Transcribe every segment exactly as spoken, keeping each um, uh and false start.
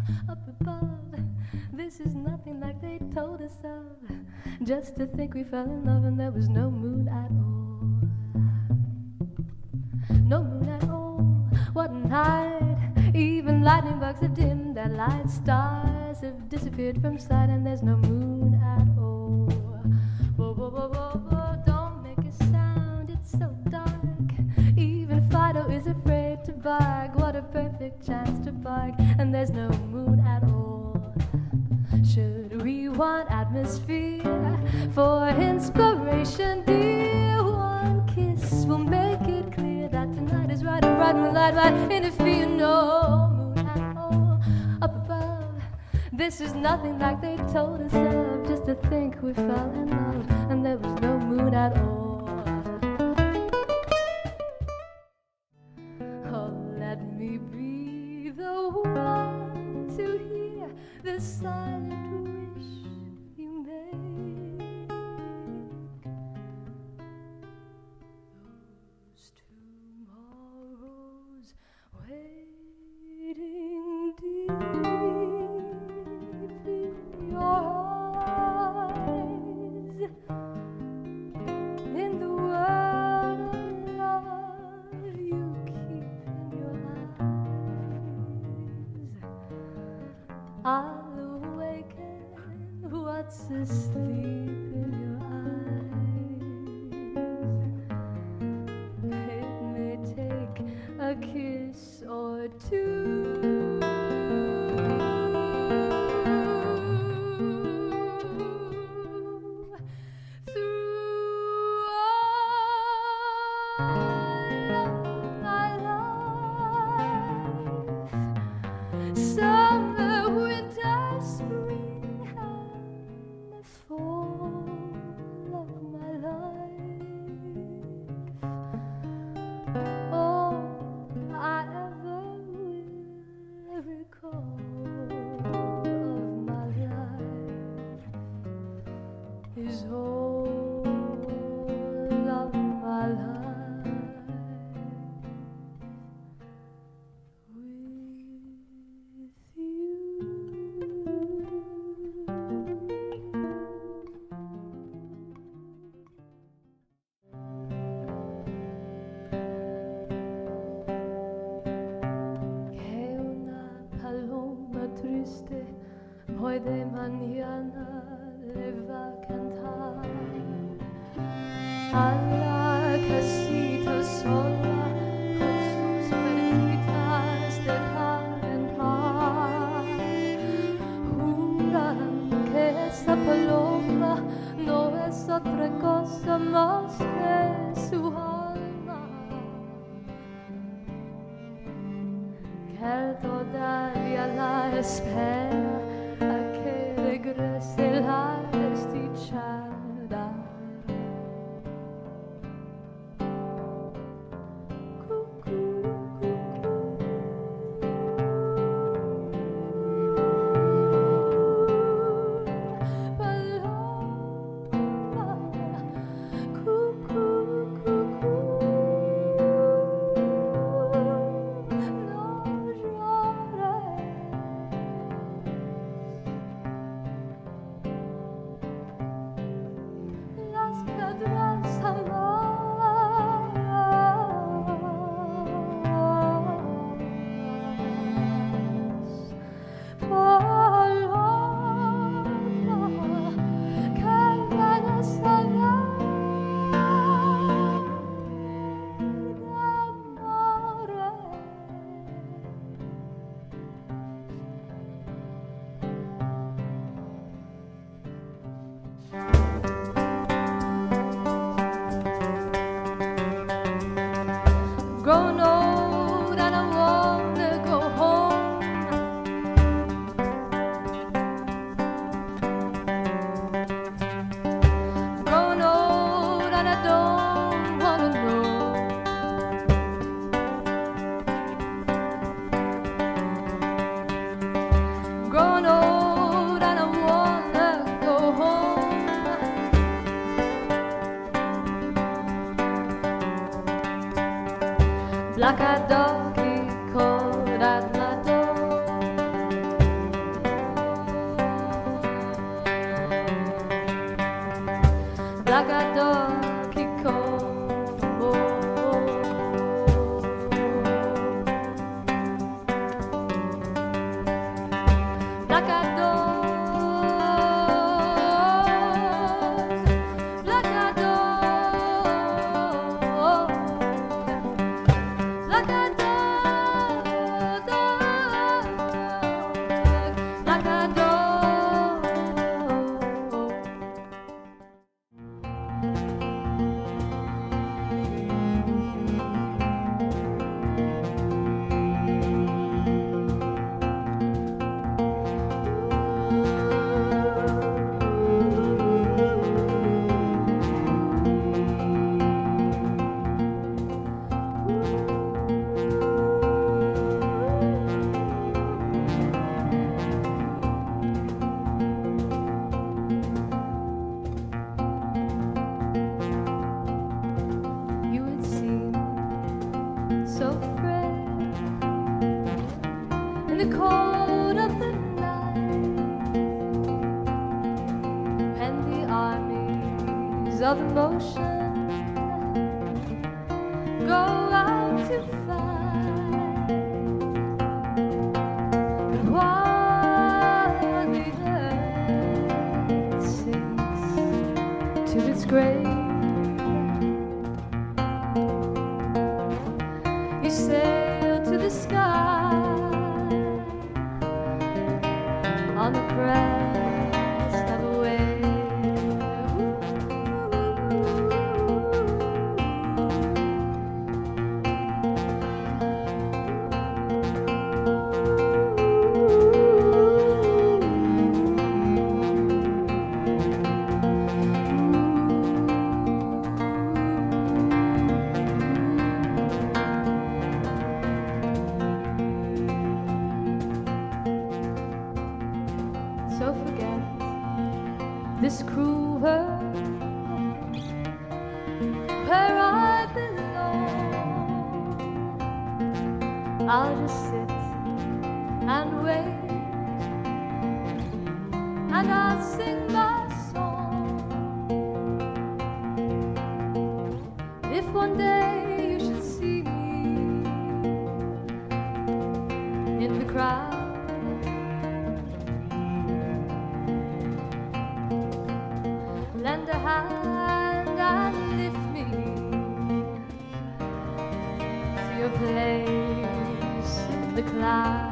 up above. This is nothing like they told us of. Just to think we fell in love and there was no moon at all. No moon at all. What a night. Even lightning bugs have dimmed their light. Stars have disappeared from sight and there's no moon at all. Whoa, whoa, whoa, whoa, whoa. Don't make a sound, it's so dark. Even Fido is afraid to bark. What a perfect chance to bark. And there's no moon at all. Should we want atmosphere for inspiration, dear? One kiss will make it clear that tonight is right and bright moonlight might interfere. No moon at all up above. This is nothing like they told us of. Just to think we fell in love and there was no moon at all. Oh, let me be the one to hear the silent wish you make. Those tomorrows waiting deep in your eyes. In the world of love you keep in your eyes. I'll awaken what's asleep in your eyes. It may take a kiss or two. Through all of my life, summer, winter, spring, and the fall of my life. All I ever will recall of my life is all of my life with you. Que una paloma triste hoy de mañana le va a cantar a la casita sola con sus perlitas de par en par. Juran que esa paloma no es otra cosa más que su alma, que él todavía la espera a que regrese la desdichada. Grown old and I wanna go home. Grown old and I don't wanna know. Grown old and I wanna go home. Black-eyed doggy called at my door. motion, go out to fight. But while the earth sinks to its grave, you sail to the sky on the crest of a wave. So forget this cruel world where I belong. I'll just sit and wait, and I'll sing my song. If one day you should see me in the crowd, lend a hand and lift me to your place in the clouds.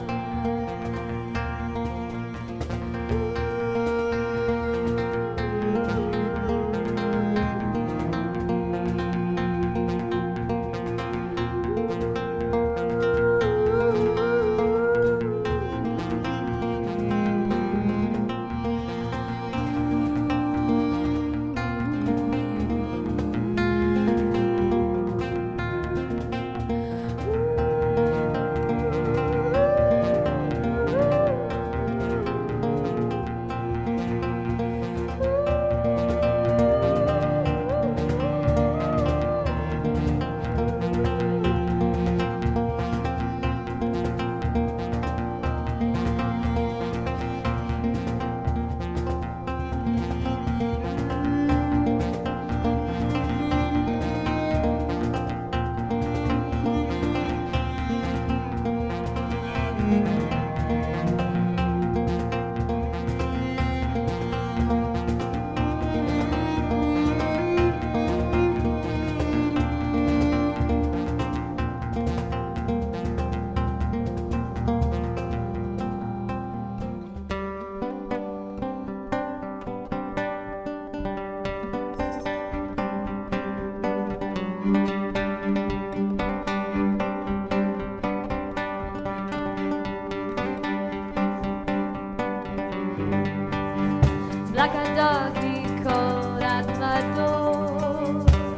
Like a dog he called at my door,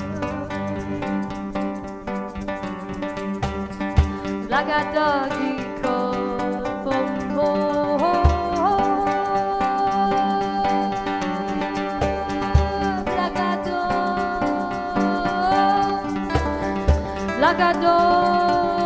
like a dog he called for more, like a dog, like a dog.